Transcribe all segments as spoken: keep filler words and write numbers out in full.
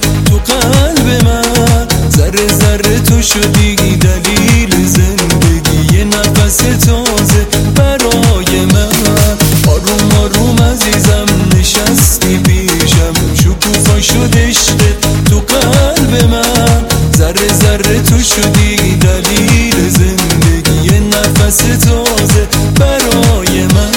تو قلب من، ذره ذره تو شدی دلیل زندگی، یه نفس تازه برای من. آروم آروم عزیزم نشستی پیشم، شکوفا شد عشقت تو قلب من، ذره ذره تو شدی دلیل زندگی، یه نفس تازه برای من.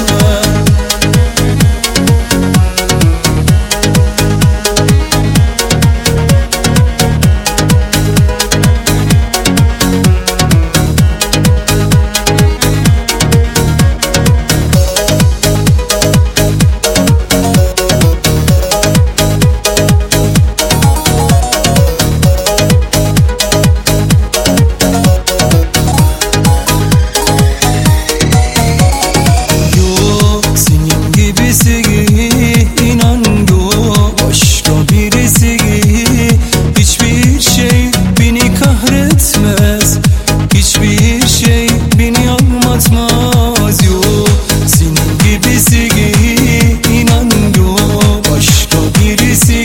Hiçbir şey beni anlatmaz yo, senin gibisi inan yo, başka birisi.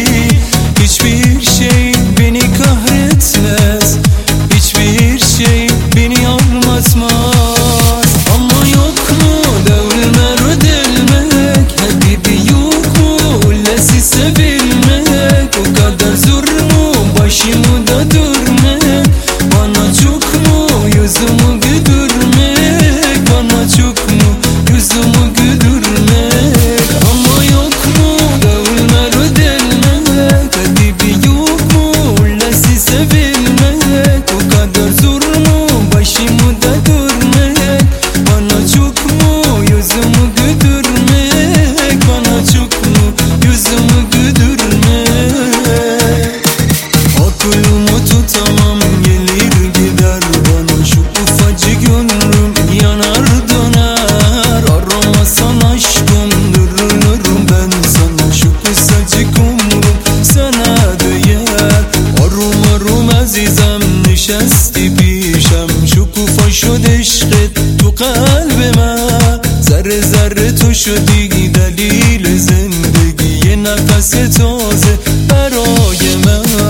Hiçbir şey beni kahretmez, hiçbir şey beni anlatmaz. Ama yok mu devrimler ödelmek, Habibi yok mu ullesi sevilmek, o kadar zor mu başımı da durmak, bana çok yüzümü güldürmek, bana çok mu yüzümü güldürmek. Ama yok mu devrimler ödelmek, Habibi yok mu ullesi sevilmek, o kadar zor mu başımı da durmak, bana çok mu yüzümü güldürmek, bana çok mu yüzümü güldürmek. Aklımı tutamam gelir gider bana, şu ufacık ömrüm yanar döner. Aramasan aşkım dürülürüm ben sana, şu kısacık ömrüm sana değer. Arum arum azizem nişesti pişem, şukufa şud عشقت تو قلب من، ذره ذره تو شدی دلیل زندگی، یه نفس تازه برای من.